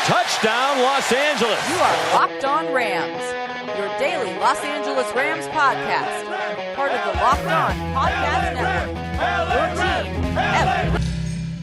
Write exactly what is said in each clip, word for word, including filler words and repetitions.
Touchdown, Los Angeles. You are Locked On Rams, your daily Los Angeles Rams podcast. Part of the Locked On Podcast Network. Your team every day.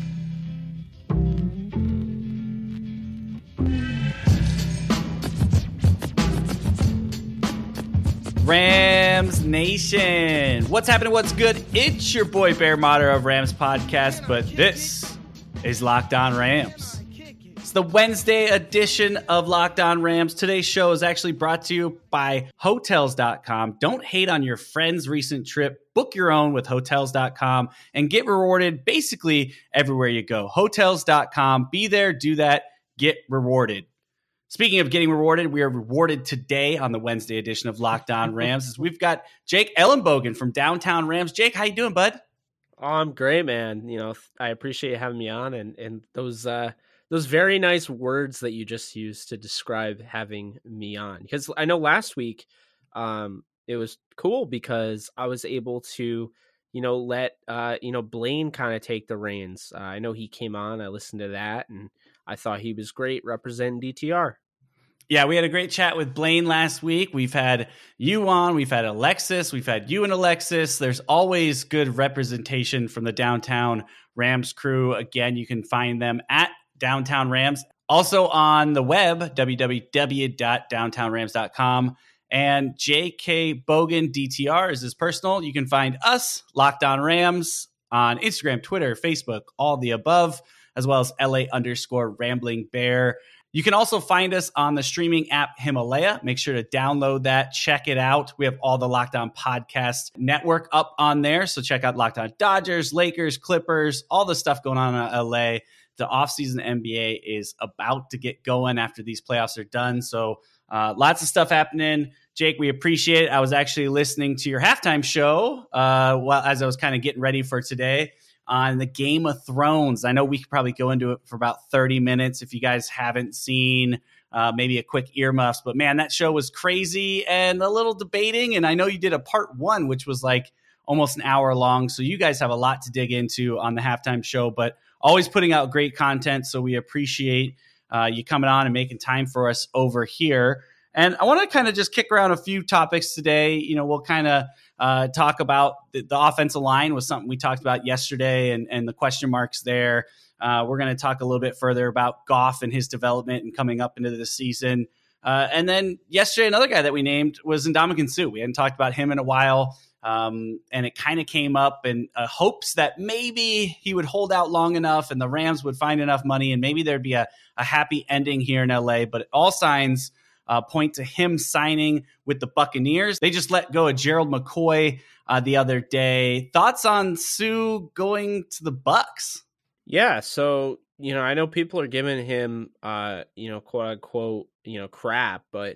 Rams Nation. What's happening? What's good? It's your boy Bear Motter of Rams Podcast, but this is Locked On Rams. It's the Wednesday edition of Locked On Rams. Today's show is actually brought to you by Hotels dot com. Don't hate on your friend's recent trip. Book your own with Hotels dot com and get rewarded basically everywhere you go. Hotels dot com. Be there, do that, get rewarded. Speaking of getting rewarded, we are rewarded today on the Wednesday edition of Locked On Rams. As we've got Jake Ellenbogen from Downtown Rams. Jake, how you doing, bud? Oh, I'm great, man. You know, I appreciate you having me on, and and those uh, those very nice words that you just used to describe having me on. Because I know last week um, it was cool because I was able to, you know, let uh, you know Blaine kind of take the reins. Uh, I know he came on. I listened to that, and I thought he was great representing D T R. Yeah, we had a great chat with Blaine last week. We've had you on, we've had Alexis, we've had you and Alexis. There's always good representation from the Downtown Rams crew. Again, you can find them at Downtown Rams. Also on the web, w w w dot downtown rams dot com. And J K Bogan D T R is his personal. You can find us, Locked On Rams, on Instagram, Twitter, Facebook, all the above, as well as L A underscore Rambling Bear. You can also find us on the streaming app Himalaya. Make sure to download that, check it out. We have all the Locked On Podcast Network up on there. So check out Locked On Dodgers, Lakers, Clippers, all the stuff going on in L A. The offseason N B A is about to get going after these playoffs are done. So uh, lots of stuff happening. Jake, we appreciate it. I was actually listening to your halftime show uh, while as I was kind of getting ready for today on the Game of Thrones. I know we could probably go into it for about thirty minutes if you guys haven't seen, uh, maybe a quick earmuffs. But man, that show was crazy and a little debating. And I know you did a part one, which was like almost an hour long. So you guys have a lot to dig into on the halftime show, but always putting out great content. So we appreciate uh, you coming on and making time for us over here. And I want to kind of just kick around a few topics today. You know, we'll kind of uh, talk about the, the offensive line was something we talked about yesterday and, and the question marks there. Uh, we're going to talk a little bit further about Goff and his development and coming up into the season. Uh, and then yesterday, another guy that we named was Ndamukong Suh. We hadn't talked about him in a while. Um, and it kind of came up in uh, hopes that maybe he would hold out long enough and the Rams would find enough money and maybe there'd be a, a happy ending here in L A. But all signs Uh, point to him signing with the Buccaneers. They just let go of Gerald McCoy uh, the other day. Thoughts on Suh going to the Bucs? Yeah, so, you know, I know people are giving him, uh, you know, quote unquote, you know, crap, but,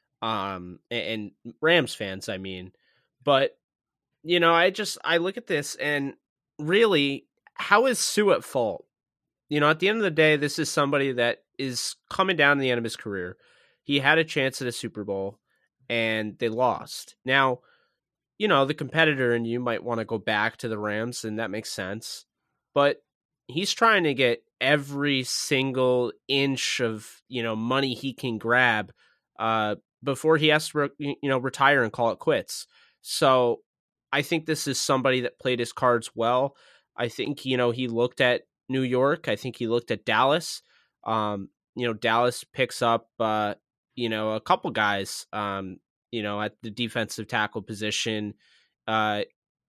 um, and, and Rams fans, I mean, but, you know, I just, I look at this and really, how is Suh at fault? You know, at the end of the day, this is somebody that is coming down to the end of his career. He had a chance at a Super Bowl, and they lost. Now, you know, the competitor in you might want to go back to the Rams, and that makes sense. But he's trying to get every single inch of, you know, money he can grab uh, before he has to, re- you know, retire and call it quits. So I think this is somebody that played his cards well. I think, you know, he looked at New York. I think he looked at Dallas. Um, you know, Dallas picks up, uh, you know, a couple guys, um, you know, at the defensive tackle position uh,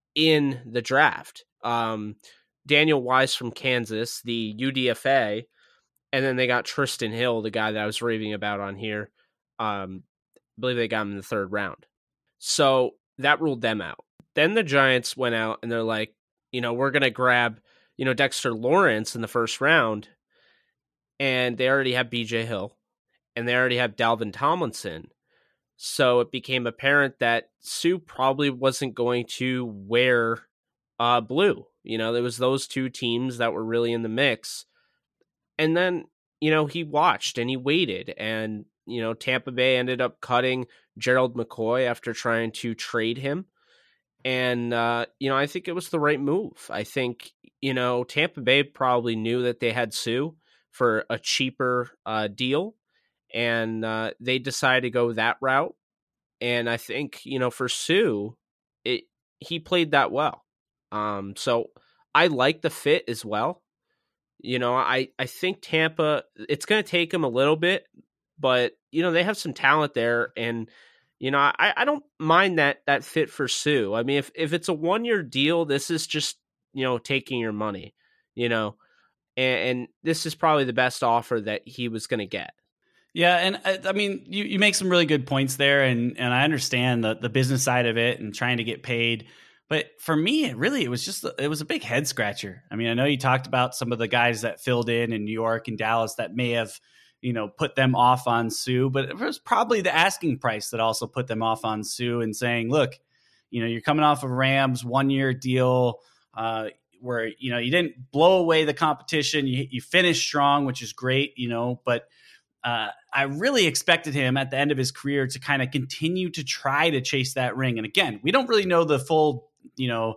in the draft. Um, Daniel Wise from Kansas, the U D F A, and then they got Tristan Hill, the guy that I was raving about on here. Um, I believe they got him in the third round. So that ruled them out. Then the Giants went out and they're like, you know, we're going to grab, you know, Dexter Lawrence in the first round. And they already have B J Hill. And they already have Dalvin Tomlinson. So it became apparent that Suh probably wasn't going to wear uh, blue. You know, there was those two teams that were really in the mix. And then, you know, he watched and he waited. And, you know, Tampa Bay ended up cutting Gerald McCoy after trying to trade him. And, uh, you know, I think it was the right move. I think, you know, Tampa Bay probably knew that they had Suh for a cheaper uh, deal, and uh, they decided to go that route. And I think, you know, for Sue, it he played that well. Um, so I like the fit as well. You know, I, I think Tampa, it's going to take them a little bit, but, you know, they have some talent there. And, you know, I, I don't mind that that fit for Sue. I mean, if, if it's a one-year deal, this is just, you know, taking your money, you know, and, and this is probably the best offer that he was going to get. Yeah, and I, I mean, you, you make some really good points there, and and I understand the the business side of it and trying to get paid. But for me, it really, it was just, it was a big head scratcher. I mean, I know you talked about some of the guys that filled in in New York and Dallas that may have, you know, put them off on Sue, but it was probably the asking price that also put them off on Sue and saying, look, you know, you're coming off of Rams one year deal uh, where, you know, you didn't blow away the competition. You, you finished strong, which is great, you know, but Uh, I really expected him at the end of his career to kind of continue to try to chase that ring. And again, we don't really know the full, you know,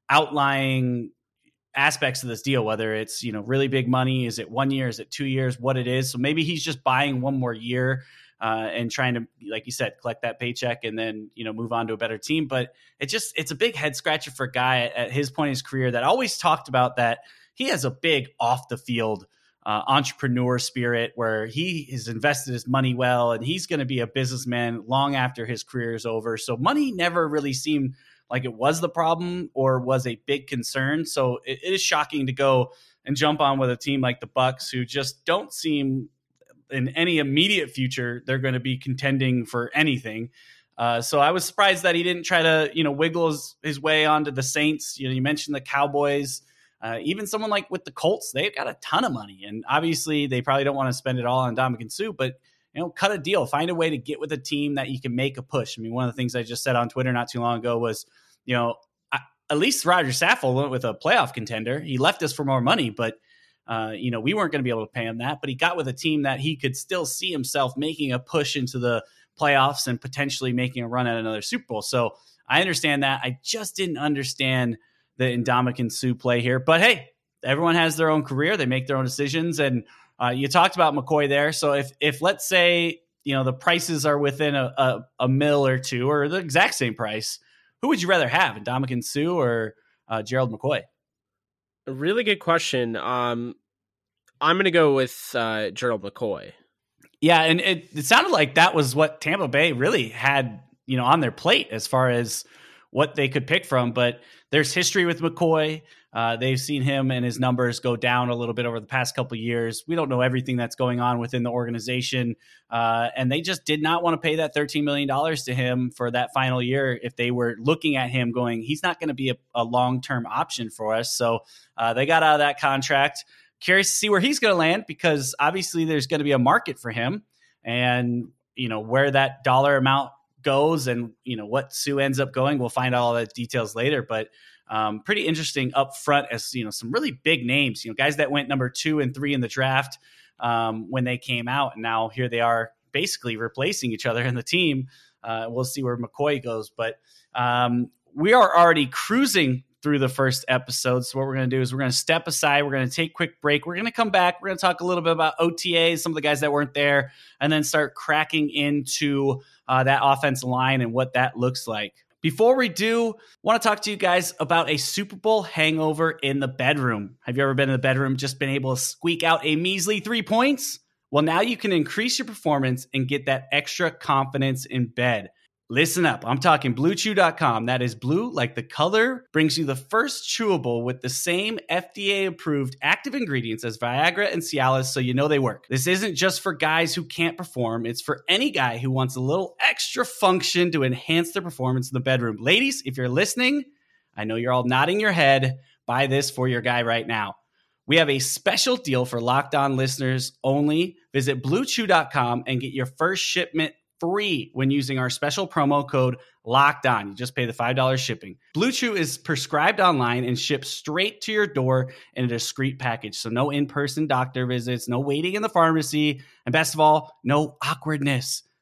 outlying aspects of this deal, whether it's, you know, really big money. Is it one year? Is it two years? What it is. So maybe he's just buying one more year uh, and trying to, like you said, collect that paycheck and then, you know, move on to a better team. But it just, it's a big head scratcher for a guy at, at his point in his career that always talked about that he has a big off the field Uh, entrepreneur spirit where he has invested his money well and he's going to be a businessman long after his career is over. So money never really seemed like it was the problem or was a big concern. So it, it is shocking to go and jump on with a team like the Bucs, who just don't seem in any immediate future they're going to be contending for anything. Uh, so I was surprised that he didn't try to, you know, wiggle his, his way onto the Saints. You know, you mentioned the Cowboys. Uh, even someone like with the Colts, they've got a ton of money, and obviously they probably don't want to spend it all on Ndamukong Suh, but, you know, cut a deal, find a way to get with a team that you can make a push. I mean, one of the things I just said on Twitter not too long ago was, you know, I, at least Roger Saffold went with a playoff contender. He left us for more money, but, uh, you know, we weren't going to be able to pay him that, but he got with a team that he could still see himself making a push into the playoffs and potentially making a run at another Super Bowl. So I understand that. I just didn't understand the Ndamukong Suh play here. But hey, everyone has their own career. They make their own decisions. And uh, you talked about McCoy there. So if, if let's say, you know, the prices are within a, a, a mil or two or the exact same price, who would you rather have, Ndamukong Suh or uh, Gerald McCoy? A really good question. Um, I'm going to go with uh, Gerald McCoy. Yeah. And it, it sounded like that was what Tampa Bay really had, you know, on their plate as far as what they could pick from. But there's history with McCoy. Uh, they've seen him and his numbers go down a little bit over the past couple of years. We don't know everything that's going on within the organization. Uh, and they just did not want to pay that thirteen million dollars to him for that final year if they were looking at him going, he's not going to be a, a long-term option for us. So uh, they got out of that contract. Curious to see where he's going to land, because obviously there's going to be a market for him, and, you know, where that dollar amount goes and, you know, what Suh ends up going, we'll find out all the details later. But um, pretty interesting up front, as, you know, some really big names, you know, guys that went number two and three in the draft um, when they came out. And now here they are basically replacing each other in the team. Uh, we'll see where McCoy goes. But um, we are already cruising through the first episode. So what we're going to do is we're going to step aside. We're going to take a quick break. We're going to come back. We're going to talk a little bit about O T As, some of the guys that weren't there, and then start cracking into uh, that offensive line and what that looks like. Before we do, I want to talk to you guys about a Super Bowl hangover in the bedroom. Have you ever been in the bedroom, just been able to squeak out a measly three points? Well, now you can increase your performance and get that extra confidence in bed. Listen up. I'm talking blue chew dot com. That is blue like the color, brings you the first chewable with the same F D A-approved active ingredients as Viagra and Cialis, so you know they work. This isn't just for guys who can't perform. It's for any guy who wants a little extra function to enhance their performance in the bedroom. Ladies, if you're listening, I know you're all nodding your head. Buy this for your guy right now. We have a special deal for Locked On listeners only. Visit blue chew dot com and get your first shipment free when using our special promo code Locked On. You just pay the five dollars shipping. Blue Chew is prescribed online and shipped straight to your door in a discreet package. So no in-person doctor visits, no waiting in the pharmacy, and best of all, no awkwardness.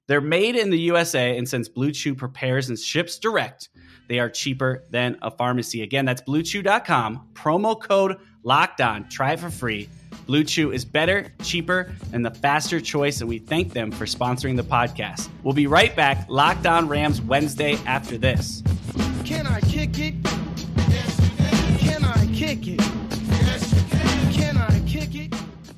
They're made in the U S A, and since Blue Chew prepares and ships direct, they are cheaper than a pharmacy. Again, that's blue chew dot com. Promo code Locked On. Try it for free. Blue Chew is better, cheaper, and the faster choice, and we thank them for sponsoring the podcast. We'll be right back. Locked On Rams Wednesday after this. Can I kick it? Yes, you can. Can I kick it? Yes, you can. Can I kick it?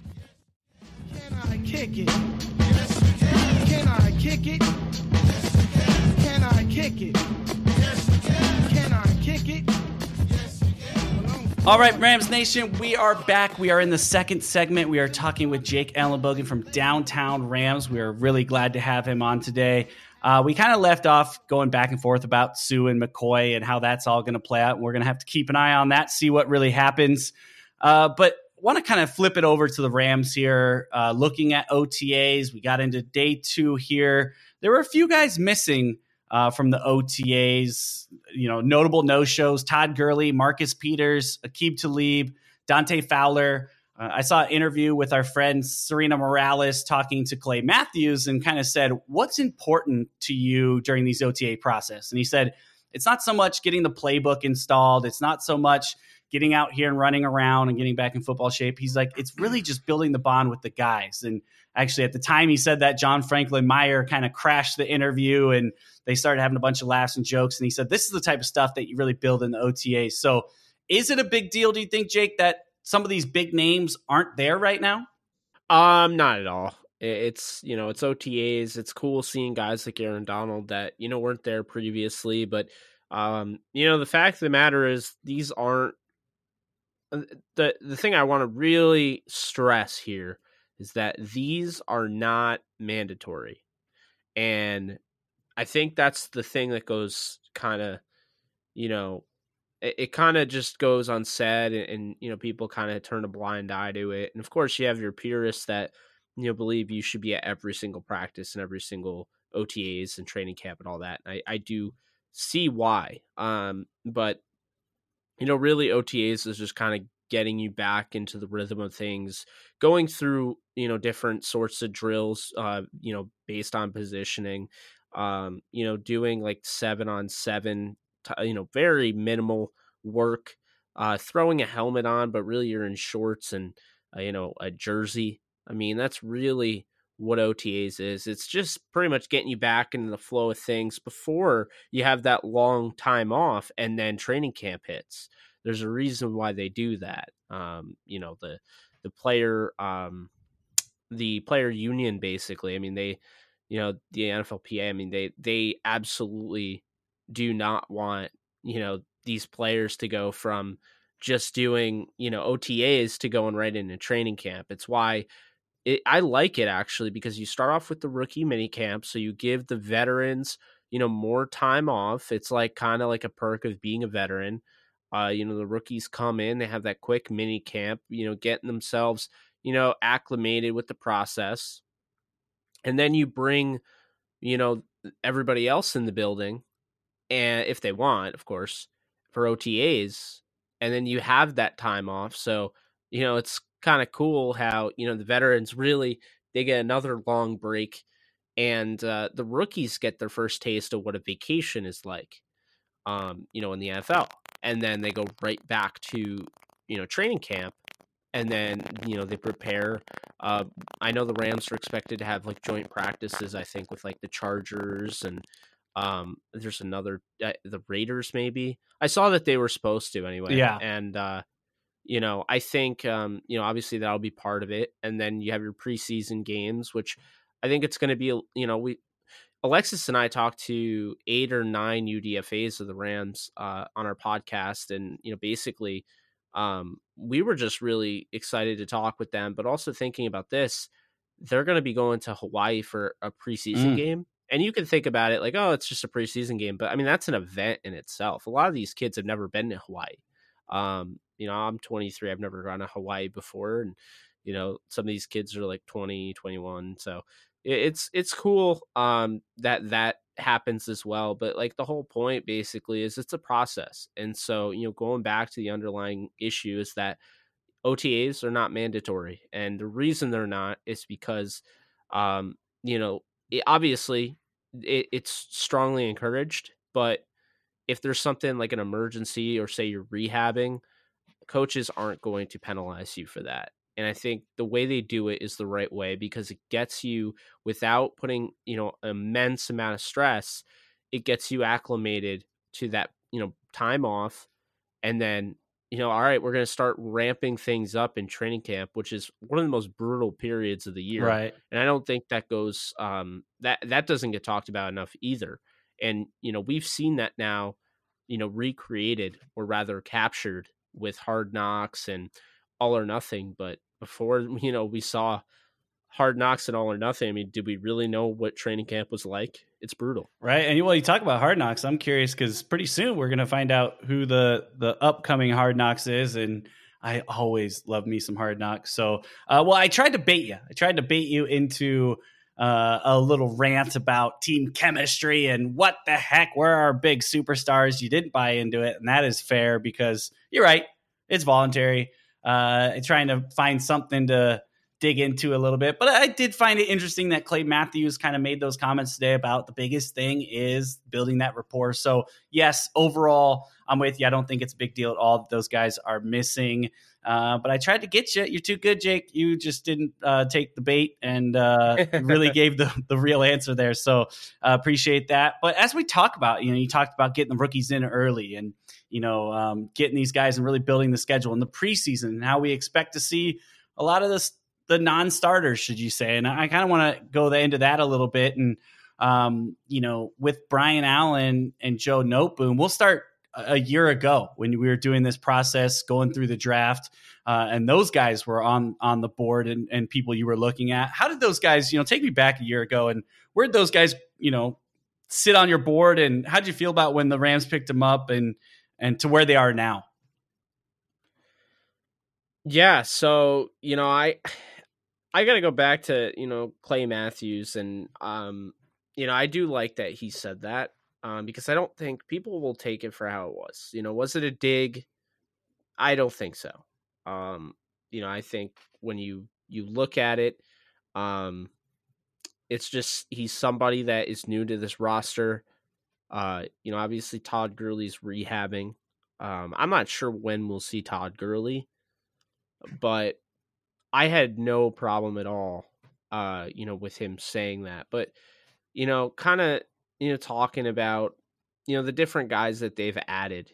Can I kick it? Yes, you can. Can I kick it? Yes, you can. Can I kick it? Yes, you can. Can I kick it? Yes, you can. All right, Rams Nation, we are back. We are in the second segment. We are talking with Jake Ellenbogen from Downtown Rams. We are really glad to have him on today. Uh, we kind of left off going back and forth about Sue and McCoy and how that's all going to play out. We're going to have to keep an eye on that, see what really happens. Uh, but want to kind of flip it over to the Rams here. Uh, looking at O T As, we got into day two here. There were a few guys missing uh, from the O T As. You know, notable no-shows: Todd Gurley, Marcus Peters, Aqib Talib, Dante Fowler. Uh, I saw an interview with our friend Serena Morales talking to Clay Matthews and kind of said, what's important to you during these O T A process? And he said, it's not so much getting the playbook installed. It's not so much getting out here and running around and getting back in football shape. He's like, it's really just building the bond with the guys. And actually at the time he said that, John Franklin Meyer kind of crashed the interview and they started having a bunch of laughs and jokes. And he said, this is the type of stuff that you really build in the O T As. So is it a big deal, do you think, Jake, that some of these big names aren't there right now? Um, not at all. It's, you know, it's O T As. It's cool seeing guys like Aaron Donald that, you know, weren't there previously. But, um, you know, the fact of the matter is these aren't the, the thing I want to really stress here is that these are not mandatory. And I think that's the thing that goes kind of, you know, it, it kind of just goes unsaid and, and, you know, people kind of turn a blind eye to it. And of course you have your purists that, you know, believe you should be at every single practice and every single O T As and training camp and all that. I, I do see why. Um, but, you know, really O T As is just kind of getting you back into the rhythm of things, going through, you know, different sorts of drills, uh, you know, based on positioning, um, you know, doing like seven on seven, t- you know, very minimal work, uh, throwing a helmet on, but really you're in shorts and, uh, you know, a jersey. I mean, that's really what O T As is. It's just pretty much getting you back into the flow of things before you have that long time off and then training camp hits. There's a reason why they do that. Um, you know, the the player um, the player union, basically. I mean, they, you know, the N F L P A, I mean, they they absolutely do not want, you know, these players to go from just doing, you know, O T As to going right into training camp. It's why It, I like it actually, because you start off with the rookie mini camp. So you give the veterans, you know, more time off. It's like kind of like a perk of being a veteran. Uh, you know, the rookies come in, they have that quick mini camp, you know, getting themselves, you know, acclimated with the process. And then you bring, you know, everybody else in the building, and if they want, of course, for O T As, and then you have that time off. So, you know, it's kind of cool how, you know, the veterans really, they get another long break, and uh, the rookies get their first taste of what a vacation is like, um, you know, in the N F L. And then they go right back to, you know, training camp, and then, you know, they prepare. Uh, I know the Rams are expected to have like joint practices, I think, with like the Chargers, and um, there's another, uh, the Raiders maybe. I saw that they were supposed to anyway. Yeah. And, uh, you know, I think, um, you know, obviously that'll be part of it. And then you have your preseason games, which I think it's going to be, you know, we, Alexis and I talked to eight or nine U D F As of the Rams uh, on our podcast. And, you know, basically um, we were just really excited to talk with them, but also thinking about this, they're going to be going to Hawaii for a preseason Mm. game. And you can think about it like, oh, it's just a preseason game. But I mean, that's an event in itself. A lot of these kids have never been to Hawaii. Um, you know, I'm twenty-three. I've never gone to Hawaii before. And, you know, some of these kids are like twenty, twenty-one. So it, it's, it's cool um, that that happens as well. But like the whole point basically is it's a process. And so, you know, going back to the underlying issue is that O T As are not mandatory. And the reason they're not is because, um, you know, it, obviously it, it's strongly encouraged, but if there's something like an emergency or say you're rehabbing, coaches aren't going to penalize you for that. And I think the way they do it is the right way, because it gets you, without putting, you know, immense amount of stress, it gets you acclimated to that, you know, time off. And then, you know, all right, we're going to start ramping things up in training camp, which is one of the most brutal periods of the year. Right. And I don't think that goes, um, that, that doesn't get talked about enough either. And, you know, we've seen that now, you know, recreated, or rather captured, with Hard Knocks and All or Nothing. But before, you know, we saw Hard Knocks and All or Nothing, I mean, did we really know what training camp was like? It's brutal. Right. And well, you talk about Hard Knocks. I'm curious because pretty soon we're going to find out who the, the upcoming Hard Knocks is. And I always love me some Hard Knocks. So, uh, well, I tried to bait you. I tried to bait you into uh, a little rant about team chemistry and what the heck, where are our big superstars? You didn't buy into it. And that is fair, because you're right. It's voluntary. Uh, trying to find something to dig into a little bit. But I did find it interesting that Clay Matthews kind of made those comments today about the biggest thing is building that rapport. So yes, overall, I'm with you. I don't think it's a big deal at all that those guys are missing. Uh, but I tried to get you. You're too good, Jake. You just didn't uh, take the bait and uh, really gave the, the real answer there. So uh, appreciate that. But as we talk about, you know, you talked about getting the rookies in early and, you know, um, getting these guys and really building the schedule in the preseason, and how we expect to see a lot of this, the non-starters, should you say. And I kind of want to go into that a little bit. And, um, you know, with Brian Allen and Joe Noteboom, we'll start a year ago when we were doing this process, going through the draft, uh, and those guys were on, on the board and, and people you were looking at. How did those guys, you know, take me back a year ago, and where did those guys, you know, sit on your board, and how did you feel about when the Rams picked them up and, and to where they are now? Yeah. So, you know, I, I got to go back to, you know, Clay Matthews, and, um, you know, I do like that he said that. Um, because I don't think people will take it for how it was. You know, was it a dig? I don't think so. Um, you know, I think when you you look at it, um, it's just he's somebody that is new to this roster. Uh, you know, obviously Todd Gurley's rehabbing. Um, I'm not sure when we'll see Todd Gurley, but I had no problem at all, uh, you know, with him saying that. But, you know, kind of, you know, talking about, you know, the different guys that they've added.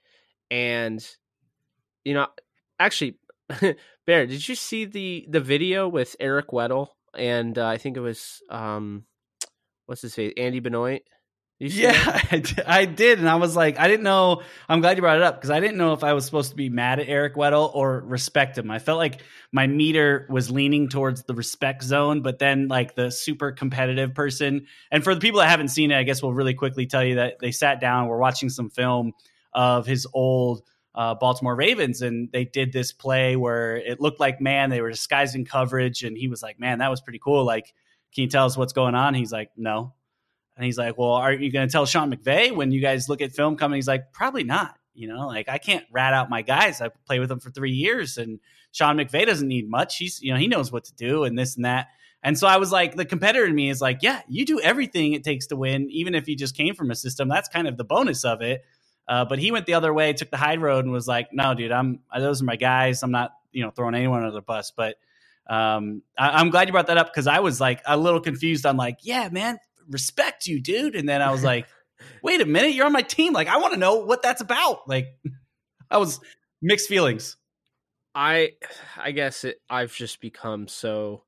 And, you know, actually, Bear, did you see the, the video with Eric Weddle? And uh, I think it was, um, what's his face? Andy Benoit? Yeah, I did, I did. And I was like, I didn't know. I'm glad you brought it up, because I didn't know if I was supposed to be mad at Eric Weddle or respect him. I felt like my meter was leaning towards the respect zone, but then like the super competitive person. And for the people that haven't seen it, I guess we'll really quickly tell you that they sat down, we're watching some film of his old uh, Baltimore Ravens, and they did this play where it looked like, man, they were disguising coverage. And he was like, man, that was pretty cool. Like, can you tell us what's going on? He's like, no. And he's like, well, are you going to tell Sean McVay when you guys look at film coming? He's like, probably not. You know, like, I can't rat out my guys. I played with them for three years and Sean McVay doesn't need much. He's, you know, he knows what to do and this and that. And so I was like, the competitor in me is like, yeah, you do everything it takes to win, even if you just came from a system. That's kind of the bonus of it. Uh, but he went the other way, took the high road and was like, no, dude, I'm, those are my guys. I'm not, you know, throwing anyone under the bus. But um, I, I'm glad you brought that up, because I was like a little confused. I'm like, yeah, man, respect you, dude. And then I was like, wait a minute, you're on my team. Like, I want to know what that's about. Like, I was mixed feelings. I, I guess it, I've just become so,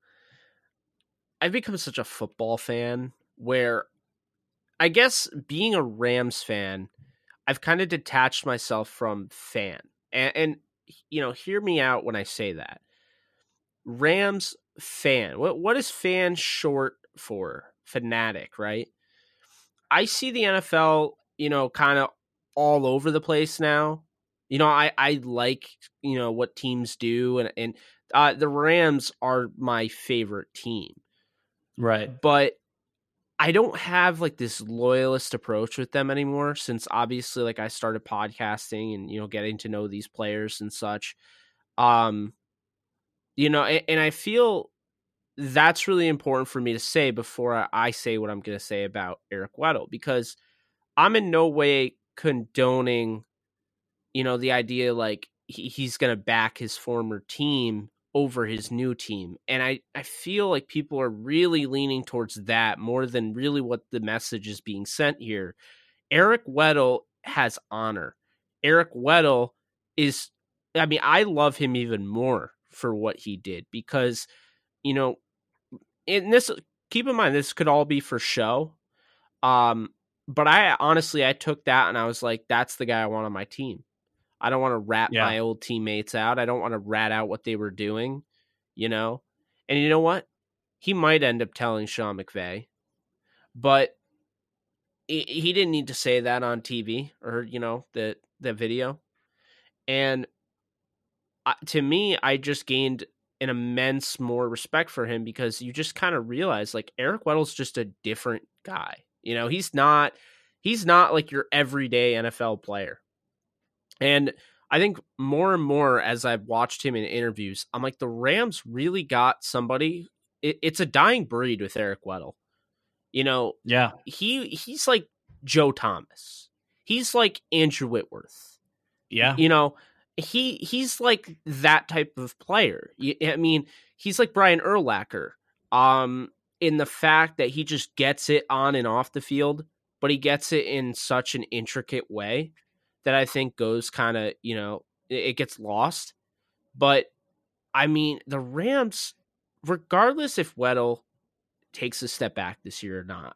I've become such a football fan where I guess being a Rams fan, I've kind of detached myself from fan. And, and, you know, hear me out when I say that. Rams fan. What what is fan short for? Fanatic, right? I see the N F L, you know, kind of all over the place now. You know, I, I like, you know, what teams do, and, and uh, the Rams are my favorite team. Right. But I don't have like this loyalist approach with them anymore, since obviously like I started podcasting and, you know, getting to know these players and such. Um, you know, and, and I feel that's really important for me to say before I, I say what I'm going to say about Eric Weddle, because I'm in no way condoning, you know, the idea like he, he's going to back his former team over his new team. And I, I feel like people are really leaning towards that more than really what the message is being sent here. Eric Weddle has honor. Eric Weddle is, I mean, I love him even more for what he did because, you know, in this, keep in mind, this could all be for show. Um, but I honestly, I took that and I was like, that's the guy I want on my team. I don't want to rat Yeah. my old teammates out. I don't want to rat out what they were doing, you know? And you know what? He might end up telling Sean McVay, but he, he didn't need to say that on T V or, you know, the, the video. And uh, to me, I just gained an immense more respect for him because you just kind of realize like Eric Weddle's just a different guy. You know, he's not, he's not like your everyday N F L player. And I think more and more as I've watched him in interviews, I'm like, the Rams really got somebody. It, it's a dying breed with Eric Weddle. You know, Yeah. he he's like Joe Thomas. He's like Andrew Whitworth. Yeah. You know, he he's like that type of player. I mean, he's like Brian Urlacher um, in the fact that he just gets it on and off the field, but he gets it in such an intricate way that I think goes kind of, you know, it, it gets lost. But, I mean, the Rams, regardless if Weddle takes a step back this year or not,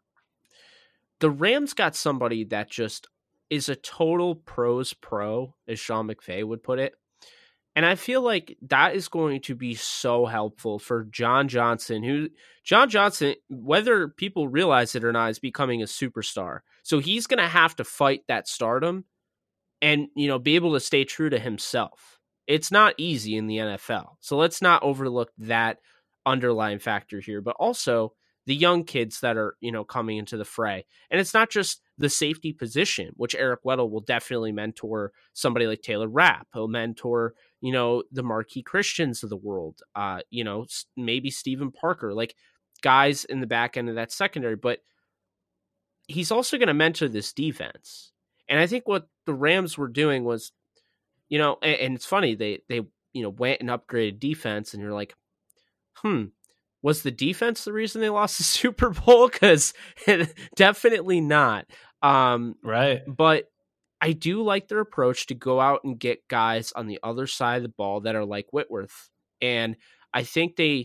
the Rams got somebody that just is a total pros pro, as Sean McVay would put it. And I feel like that is going to be so helpful for John Johnson, who John Johnson, whether people realize it or not, is becoming a superstar. So he's going to have to fight that stardom and, you know, be able to stay true to himself. It's not easy in the N F L. So let's not overlook that underlying factor here, but also the young kids that are, you know, coming into the fray. And it's not just the safety position, which Eric Weddle will definitely mentor somebody like Taylor Rapp. He'll mentor, you know, the Marquis Christians of the world, uh, you know, maybe Stephen Parker, like guys in the back end of that secondary. But he's also going to mentor this defense. And I think what the Rams were doing was, you know, and, and it's funny, they, they, you know, went and upgraded defense and you're like, hmm, was the defense the reason they lost the Super Bowl? Because definitely not. Um, right. But I do like their approach to go out and get guys on the other side of the ball that are like Whitworth. And I think they,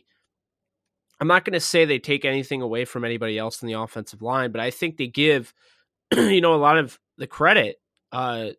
I'm not going to say they take anything away from anybody else in the offensive line, but I think they give, you know, a lot of the credit uh,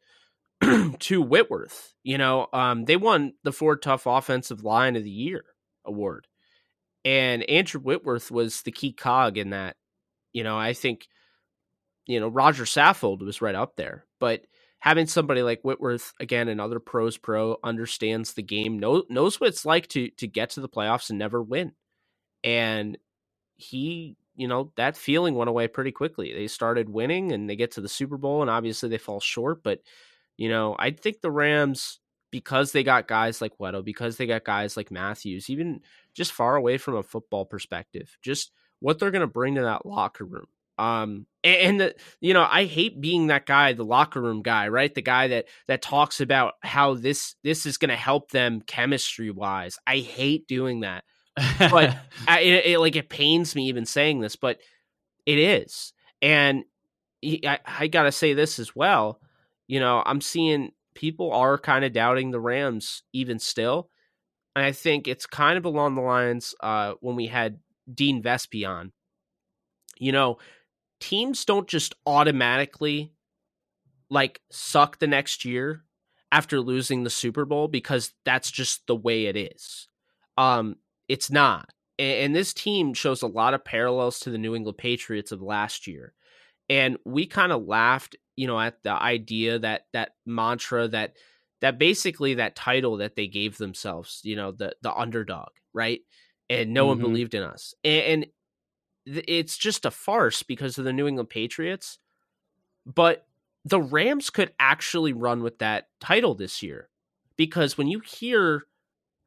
to Whitworth. You know, um, they won the Ford Tough Offensive Line of the Year award. And Andrew Whitworth was the key cog in that. You know, I think, you know, Roger Saffold was right up there. But having somebody like Whitworth, again, another pros pro, understands the game, know, knows what it's like to to get to the playoffs and never win. And he, you know, that feeling went away pretty quickly. They started winning and they get to the Super Bowl and obviously they fall short. But, you know, I think the Rams, because they got guys like Weddle, because they got guys like Matthews, even just far away from a football perspective, just what they're going to bring to that locker room. Um, and, and the, you know, I hate being that guy, the locker room guy, right? The guy that, that talks about how this, this is going to help them chemistry wise. I hate doing that, but I, it, it, like, it pains me even saying this, but it is. And I, I got to say this as well. You know, I'm seeing people are kind of doubting the Rams even still. And I think it's kind of along the lines uh, when we had Dean Vespi on. You know, teams don't just automatically like suck the next year after losing the Super Bowl because that's just the way it is. Um, it's not. And, and this team shows a lot of parallels to the New England Patriots of last year. And we kind of laughed, you know, at the idea that that mantra that that basically that title that they gave themselves, you know, the the underdog, right? And no mm-hmm. one believed in us. And, and it's just a farce because of the New England Patriots. But the Rams could actually run with that title this year because when you hear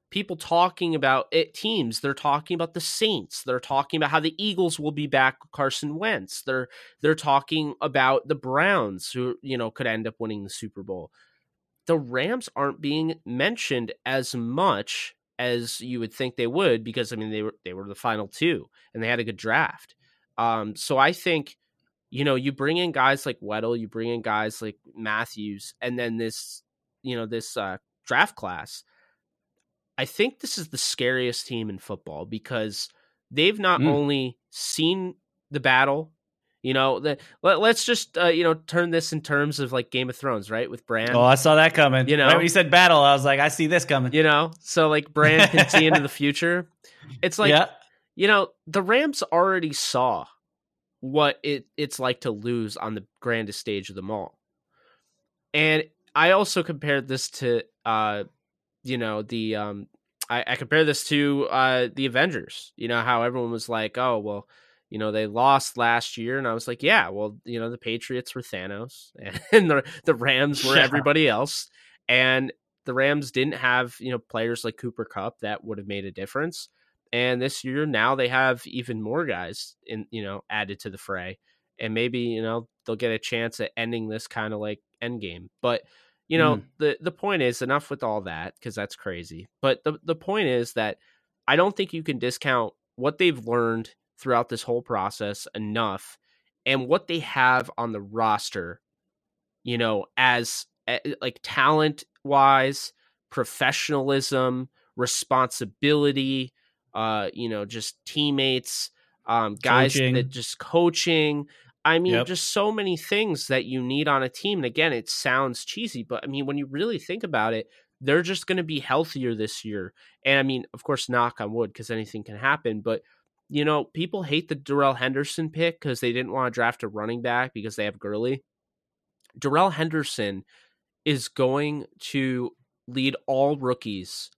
people talking about it, teams, they're talking about the Saints. They're talking about how the Eagles will be back with Carson Wentz. They're they're talking about the Browns, who, you know, could end up winning the Super Bowl. The Rams aren't being mentioned as much as you would think they would, because I mean they were they were the final two and they had a good draft. Um, so I think, you know, you bring in guys like Weddle, you bring in guys like Matthews, and then this, you know, this uh, draft class. I think this is the scariest team in football, because they've not mm. only seen the battle, you know, the, let, let's just, uh, you know, turn this in terms of like Game of Thrones, right? With Bran. Oh, I saw that coming. You know, right when you said battle, I was like, I see this coming. You know, so like Bran can see into the future. It's like, yeah. you know, the Rams already saw what it, it's like to lose on the grandest stage of them all. And I also compared this to, uh, you know, the um, I, I compare this to uh, the Avengers. You know, how everyone was like, oh, well, you know, they lost last year. And I was like, yeah, well, you know, the Patriots were Thanos and the, the Rams were everybody else. And the Rams didn't have, you know, players like Cooper Kupp that would have made a difference. And this year, now they have even more guys in, you know, added to the fray. And maybe, you know, they'll get a chance at ending this kind of like end game. But You know, mm. the, the point is, enough with all that, because that's crazy. But the, the point is that I don't think you can discount what they've learned throughout this whole process enough, and what they have on the roster, you know, as like talent wise, professionalism, responsibility, uh, you know, just teammates, um, guys coaching. that just coaching. I mean, yep. just so many things that you need on a team. And again, it sounds cheesy, but I mean, when you really think about it, they're just going to be healthier this year. And I mean, of course, knock on wood, because anything can happen. But, you know, people hate the Darrell Henderson pick because they didn't want to draft a running back because they have Gurley. Darrell Henderson is going to lead all rookies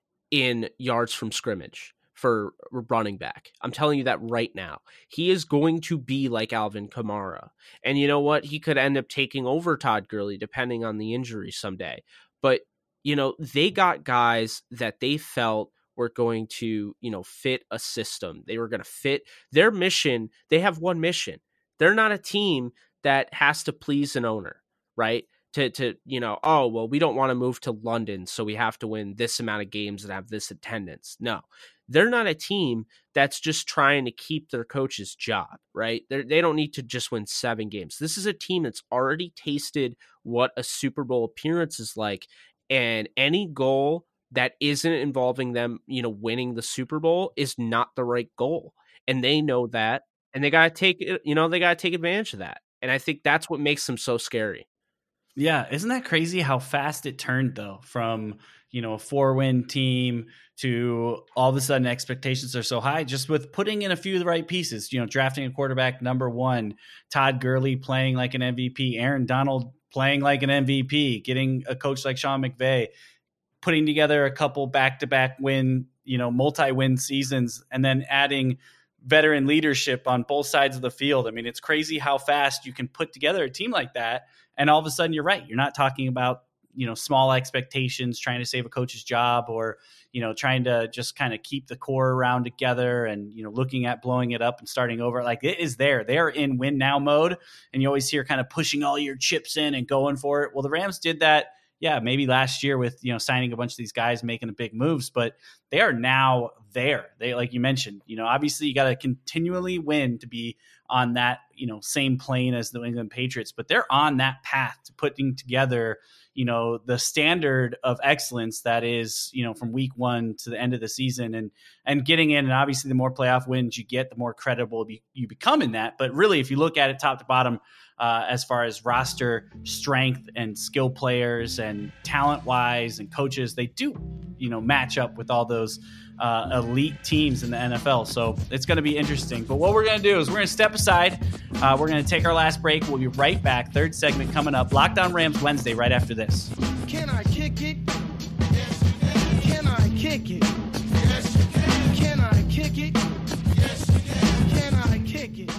in yards from scrimmage for running back. I'm telling you that right now. He is going to be like Alvin Kamara. And you know what? He could end up taking over Todd Gurley depending on the injury someday. But, you know, they got guys that they felt were going to, you know, fit a system. They were going to fit their mission. They have one mission. They're not a team that has to please an owner, right? To, to you know, oh, well, we don't want to move to London, so we have to win this amount of games and have this attendance. No, they're not a team that's just trying to keep their coach's job, right? They're, they don't need to just win seven games. This is a team that's already tasted what a Super Bowl appearance is like, and any goal that isn't involving them, you know, winning the Super Bowl is not the right goal. And they know that, and they got to take it, you know, they got to take advantage of that. And I think that's what makes them so scary. Yeah. Isn't that crazy how fast it turned though, from, you know, a four win team to all of a sudden expectations are so high just with putting in a few of the right pieces, you know, drafting a quarterback number one, Todd Gurley playing like an M V P, Aaron Donald playing like an M V P, getting a coach like Sean McVay, putting together a couple back-to-back win, you know, multi-win seasons, and then adding veteran leadership on both sides of the field. I mean, it's crazy how fast you can put together a team like that. And all of a sudden you're right. You're not talking about, you know, small expectations, trying to save a coach's job, or, you know, trying to just kind of keep the core around together and, you know, looking at blowing it up and starting over. Like, it is there. They're in win now mode. And you always hear kind of pushing all your chips in and going for it. Well, the Rams did that. Yeah, maybe last year with, you know, signing a bunch of these guys, making the big moves, but they are now there. They, like you mentioned, you know, obviously you got to continually win to be on that, you know, same plane as the New England Patriots, but they're on that path to putting together, you know, the standard of excellence that is, you know, from week one to the end of the season, and, and getting in. And obviously the more playoff wins you get, the more credible you become in that. But really, if you look at it top to bottom, uh, as far as roster strength and skill players and talent wise and coaches, they do, you know, match up with all those uh, elite teams in the N F L. So it's going to be interesting. But what we're going to do is we're going to step aside. Uh, we're going to take our last break. We'll be right back. Third segment coming up. Locked On Rams Wednesday right after this. Can I kick it? Yes, you can. Can I kick it? Yes, you can. Can I kick it? Yes, you can. Can I kick it?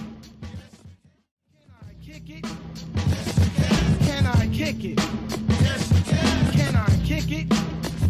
Can I kick it? Yes, you can. Can I kick it? Yes, you can. Can I kick it? Yes, you can.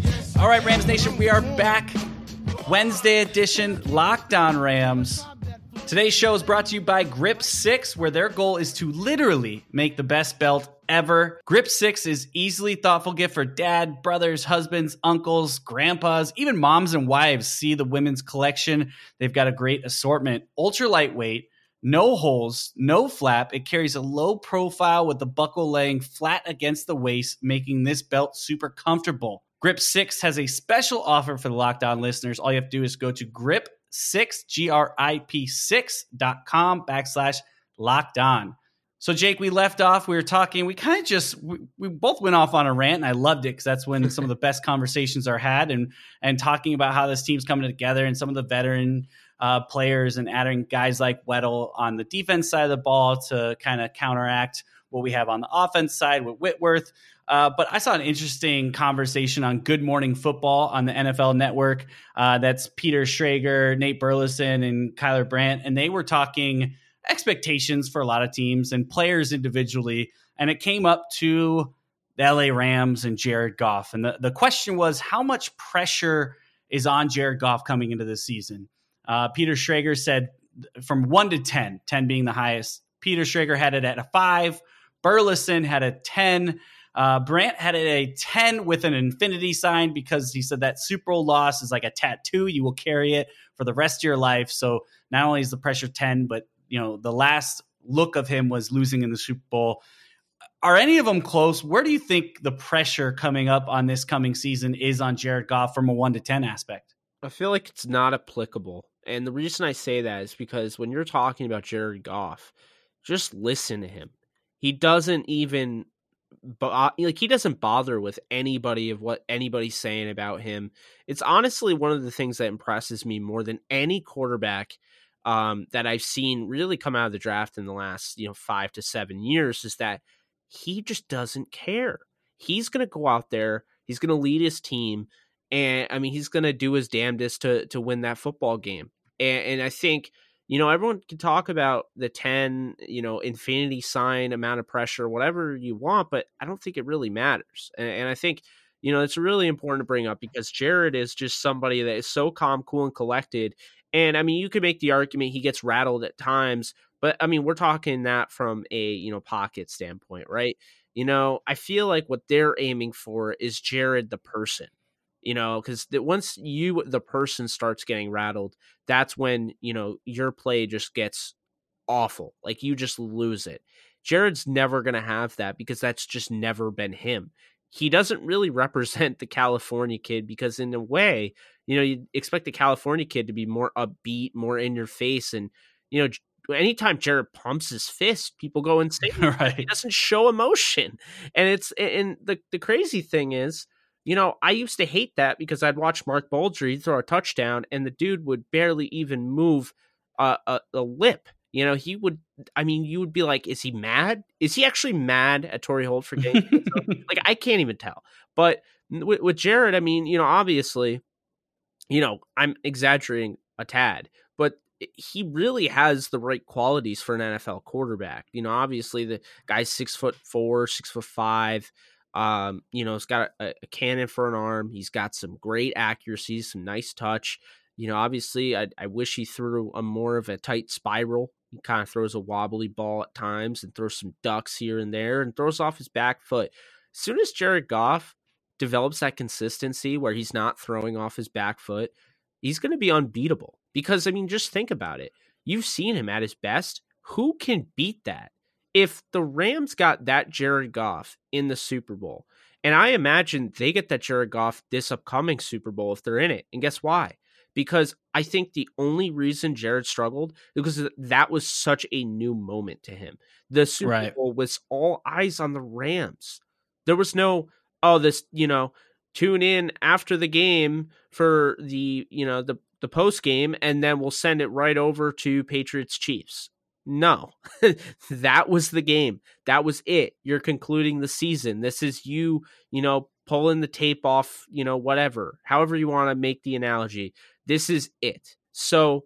All right, Rams Nation, we are back. Wednesday edition, Locked On Rams. Today's show is brought to you by Grip six, where their goal is to literally make the best belt ever. Grip six is easily thoughtful gift for dad, brothers, husbands, uncles, grandpas, even moms and wives. See the women's collection. They've got a great assortment. Ultra lightweight, no holes, no flap. It carries a low profile with the buckle laying flat against the waist, making this belt super comfortable. Grip six has a special offer for the Locked On listeners. All you have to do is go to grip six, G R I P six dot com backslash locked on. So Jake, we left off, we were talking, we kind of just, we, we both went off on a rant, and I loved it because that's when some of the best conversations are had, and and talking about how this team's coming together and some of the veteran uh, players and adding guys like Weddle on the defense side of the ball to kind of counteract what we have on the offense side with Whitworth. Uh, but I saw an interesting conversation on Good Morning Football on the N F L Network. Uh, that's Peter Schrager, Nate Burleson, and Kyler Brandt. And they were talking expectations for a lot of teams and players individually. And it came up to the L A Rams and Jared Goff. And the, the question was, how much pressure is on Jared Goff coming into this season? Uh, Peter Schrager said from one to ten, ten being the highest. Peter Schrager had it at a five. Burleson had a ten. Uh, Brandt had it a ten with an infinity sign because he said that Super Bowl loss is like a tattoo. You will carry it for the rest of your life. So not only is the pressure ten, but you know the last look of him was losing in the Super Bowl. Are any of them close? Where do you think the pressure coming up on this coming season is on Jared Goff from a one to ten aspect? I feel like it's not applicable. And the reason I say that is because when you're talking about Jared Goff, just listen to him. He doesn't even But like he doesn't bother with anybody of what anybody's saying about him. It's honestly one of the things that impresses me more than any quarterback um, that I've seen really come out of the draft in the last you know five to seven years is that he just doesn't care. He's going to go out there. He's going to lead his team, and I mean he's going to do his damnedest to to win that football game. And, and I think. You know, everyone can talk about the ten, you know, infinity sign, amount of pressure, whatever you want, but I don't think it really matters. And, and I think, you know, it's really important to bring up because Jared is just somebody that is so calm, cool, and collected. And I mean, you could make the argument he gets rattled at times, but I mean, we're talking that from a, you know, pocket standpoint, right? You know, I feel like what they're aiming for is Jared the person. You know, because once you, the person, starts getting rattled, that's when, you know, your play just gets awful. Like you just lose it. Jared's never going to have that because that's just never been him. He doesn't really represent the California kid because in a way, you know, you expect the California kid to be more upbeat, more in your face. And, you know, anytime Jared pumps his fist, people go insane. Right. He doesn't show emotion. And it's, and the, the crazy thing is, you know, I used to hate that because I'd watch Mark Baldry throw a touchdown and the dude would barely even move uh, a, a lip. You know, he would, I mean, you would be like, is he mad? Is he actually mad at Torrey Holt for getting like, I can't even tell. But with, with Jared, I mean, you know, obviously, you know, I'm exaggerating a tad, but he really has the right qualities for an N F L quarterback. You know, obviously the guy's six foot four, six foot five. Um, you know, he's got a, a cannon for an arm. He's got some great accuracy, some nice touch. You know, obviously, I, I wish he threw a more of a tight spiral. He kind of throws a wobbly ball at times and throws some ducks here and there and throws off his back foot. As soon as Jared Goff develops that consistency where he's not throwing off his back foot, he's going to be unbeatable. Because, I mean, just think about it. You've seen him at his best. Who can beat that? If the Rams got that Jared Goff in the Super Bowl, and I imagine they get that Jared Goff this upcoming Super Bowl if they're in it, and guess why? Because I think the only reason Jared struggled is because that was such a new moment to him. The Super Right. Bowl was all eyes on the Rams. There was no, oh, this, you know, tune in after the game for the, you know, the, the post game, and then we'll send it right over to Patriots Chiefs. No, that was the game. That was it. You're concluding the season. This is you, you know, pulling the tape off, you know, whatever, however you want to make the analogy. This is it. So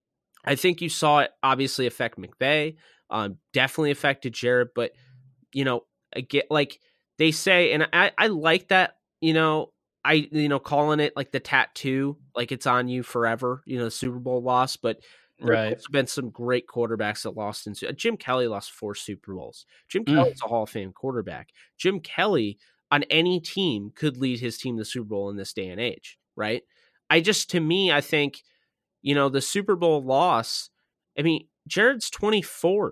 I think you saw it obviously affect McVay, um, definitely affected Jared, but, you know, I get like they say, and I, I like that, you know, I, you know, calling it like the tattoo, like it's on you forever, you know, the Super Bowl loss, but there's Right. also been some great quarterbacks that lost in Jim Kelly lost four Super Bowls. Jim Mm. Kelly's a Hall of Fame quarterback. Jim Kelly on any team could lead his team to the Super Bowl in this day and age, right? I just, to me, I think, you know, the Super Bowl loss, I mean, Jared's twenty-four.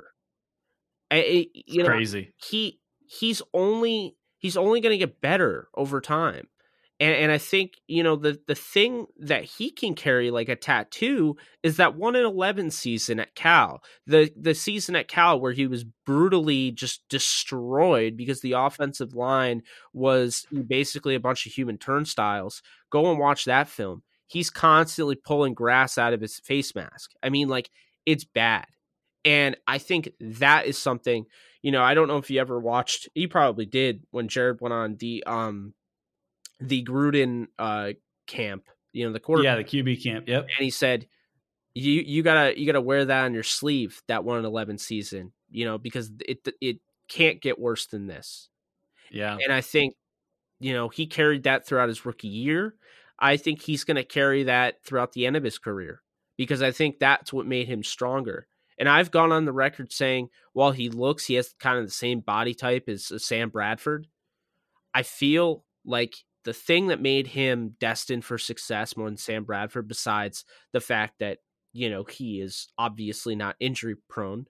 I, I, you know, Crazy. he he's only he's only going to get better over time. And, and I think, you know, the, the thing that he can carry like a tattoo is that one in eleven season at Cal, the, the season at Cal where he was brutally just destroyed because the offensive line was basically a bunch of human turnstiles. Go and watch that film. He's constantly pulling grass out of his face mask. I mean, like, it's bad. And I think that is something, you know, I don't know if you ever watched, you probably did when Jared went on the, um, the Gruden uh, camp, you know, the quarterback. Yeah, the Q B camp. Yep. And he said, you you gotta you gotta wear that on your sleeve, that one in eleven season, you know, because it it can't get worse than this. Yeah. And I think, you know, he carried that throughout his rookie year. I think he's gonna carry that throughout the end of his career because I think that's what made him stronger. And I've gone on the record saying, while he looks, he has kind of the same body type as uh, Sam Bradford. I feel like the thing that made him destined for success more than Sam Bradford, besides the fact that, you know, he is obviously not injury prone,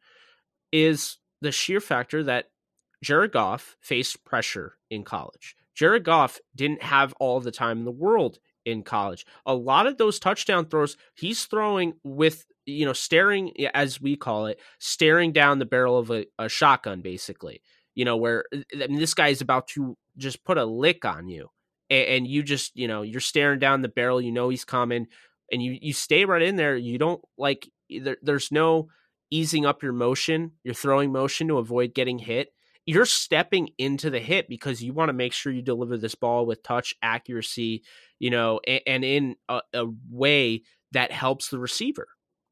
is the sheer factor that Jared Goff faced pressure in college. Jared Goff didn't have all the time in the world in college. A lot of those touchdown throws, he's throwing with, you know, staring, as we call it, staring down the barrel of a, a shotgun, basically, you know, where I mean, this guy is about to just put a lick on you. And you just, you know, you're staring down the barrel, you know, he's coming and you, you stay right in there. You don't like, there, there's no easing up your motion, your throwing motion to avoid getting hit. You're stepping into the hit because you want to make sure you deliver this ball with touch accuracy, you know, and, and in a, a way that helps the receiver.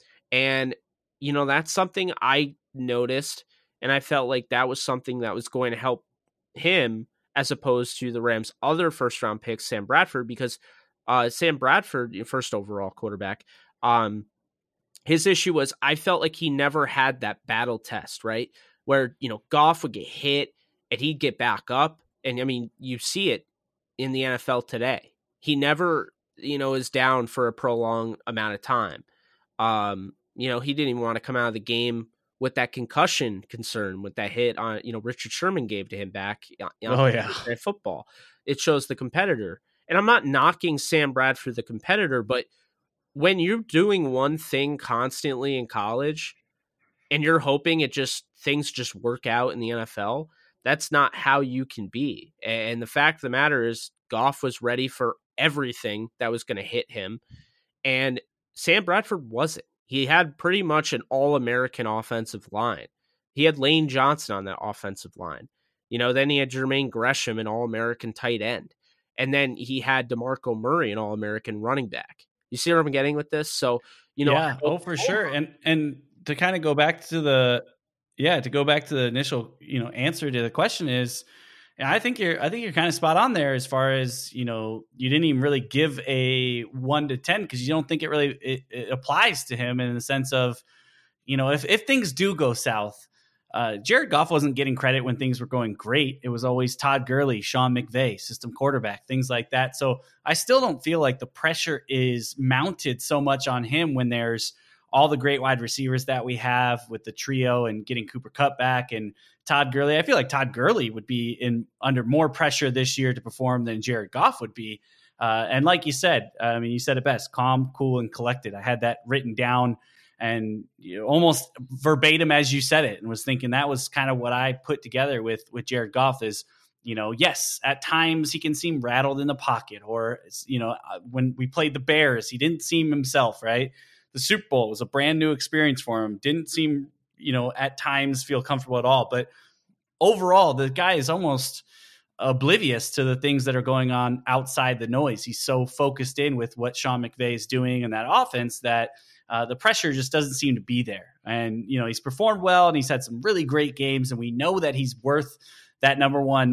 And, you know, that's something I noticed. And I felt like that was something that was going to help him as opposed to the Rams' other first-round pick, Sam Bradford, because uh, Sam Bradford, first overall quarterback, um, his issue was I felt like he never had that battle test, right? Where, you know, Goff would get hit and he'd get back up. And, I mean, you see it in the N F L today. He never, you know, is down for a prolonged amount of time. Um, you know, he didn't even want to come out of the game with that concussion concern, with that hit on, you know, Richard Sherman gave to him back. On Oh, yeah. Football. It shows the competitor. And I'm not knocking Sam Bradford, the competitor, but when you're doing one thing constantly in college and you're hoping it just, things just work out in the N F L, that's not how you can be. And the fact of the matter is Goff was ready for everything that was going to hit him. And Sam Bradford wasn't. He had pretty much an all-American offensive line. He had Lane Johnson on that offensive line. You know, then he had Jermaine Gresham, an all-American tight end. And then he had DeMarco Murray, an all-American running back. You see where I'm getting with this? So, you know. Yeah, oh, for sure. And and to kind of go back to the, yeah, to go back to the initial, you know, answer to the question is, and I think you're, I think you're kind of spot on there as far as, you know, you didn't even really give a one to ten because you don't think it really it, it applies to him in the sense of, you know, if if things do go south, uh, Jared Goff wasn't getting credit when things were going great. It was always Todd Gurley, Sean McVay, system quarterback, things like that. So I still don't feel like the pressure is mounted so much on him when there's all the great wide receivers that we have with the trio and getting Cooper Kupp back and Todd Gurley. I feel like Todd Gurley would be in under more pressure this year to perform than Jared Goff would be. Uh, and like you said, I mean, you said it best, calm, cool, and collected. I had that written down and you know, almost verbatim as you said it, and was thinking that was kind of what I put together with, with Jared Goff is, you know, yes, at times he can seem rattled in the pocket, or, you know, when we played the Bears, he didn't seem himself, right? The Super Bowl was a brand new experience for him. Didn't seem, you know, at times feel comfortable at all. But overall, the guy is almost oblivious to the things that are going on outside the noise. He's so focused in with what Sean McVay is doing in that offense that uh, the pressure just doesn't seem to be there. And, you know, he's performed well and he's had some really great games. And we know that he's worth that number one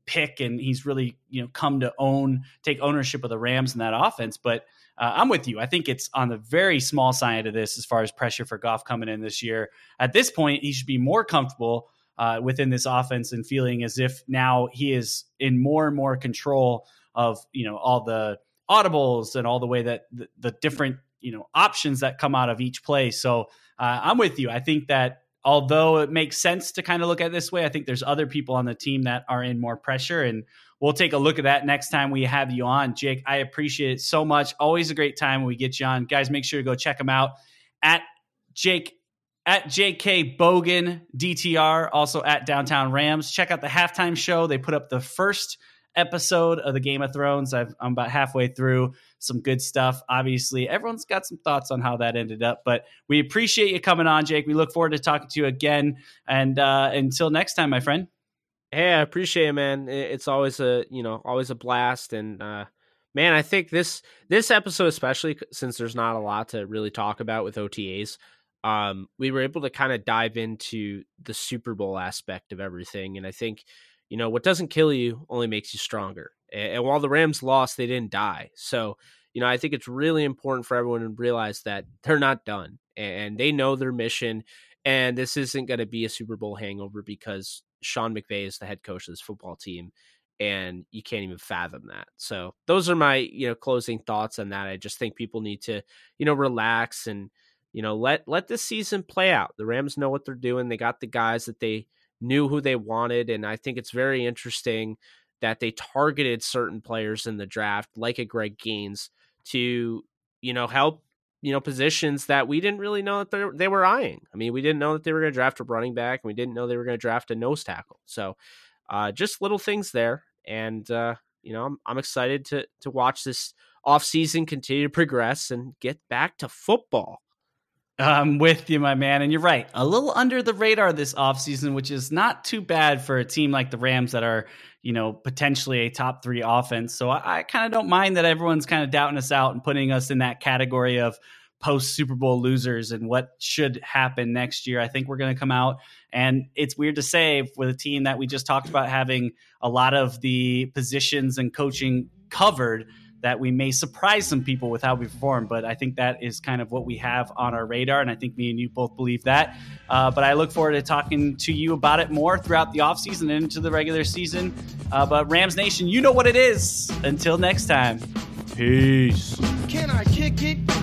pick, and he's really, you know, come to own, take ownership of the Rams in that offense. But uh, I'm with you. I think it's on the very small side of this as far as pressure for Goff coming in this year. At this point, he should be more comfortable uh, within this offense and feeling as if now he is in more and more control of, you know, all the audibles and all the way that the, the different, you know, options that come out of each play. So uh, I'm with you. I think that although it makes sense to kind of look at it this way, I think there's other people on the team that are in more pressure, and we'll take a look at that next time we have you on. Jake, I appreciate it so much. Always a great time when we get you on. Guys, make sure to go check him out at Jake, at J K Bogan D T R, also at Downtown Rams. Check out the halftime show. They put up the first episode of the Game of Thrones. I've, I'm about halfway through. Some good stuff. Obviously, everyone's got some thoughts on how that ended up, but we appreciate you coming on, Jake. We look forward to talking to you again. And uh, until next time, my friend. Hey, I appreciate it, man. It's always a, you know, always a blast. And uh, man, I think this, this episode, especially since there's not a lot to really talk about with O T As, um, we were able to kind of dive into the Super Bowl aspect of everything. And I think, you know, what doesn't kill you only makes you stronger. And while the Rams lost, they didn't die. So, you know, I think it's really important for everyone to realize that they're not done and they know their mission. And this isn't going to be a Super Bowl hangover because Sean McVay is the head coach of this football team. And you can't even fathom that. So those are my, you know, closing thoughts on that. I just think people need to, you know, relax and, you know, let, let this season play out. The Rams know what they're doing. They got the guys that they knew who they wanted. And I think it's very interesting that they targeted certain players in the draft, like a Greg Gaines, to, you know, help, you know, positions that we didn't really know that they were eyeing. I mean, we didn't know that they were going to draft a running back, and we didn't know they were going to draft a nose tackle. So uh, just little things there. And, uh, you know, I'm, I'm excited to to watch this offseason continue to progress and get back to football. I'm with you, my man. And you're right. A little under the radar this offseason, which is not too bad for a team like the Rams that are, you know, potentially a top three offense. So I, I kind of don't mind that everyone's kind of doubting us out and putting us in that category of post Super Bowl losers and what should happen next year. I think we're going to come out, and it's weird to say with a team that we just talked about having a lot of the positions and coaching covered, that we may surprise some people with how we perform. But I think that is kind of what we have on our radar. And I think me and you both believe that. Uh, but I look forward to talking to you about it more throughout the offseason and into the regular season. Uh, but Rams Nation, you know what it is. Until next time, peace. Can I kick it?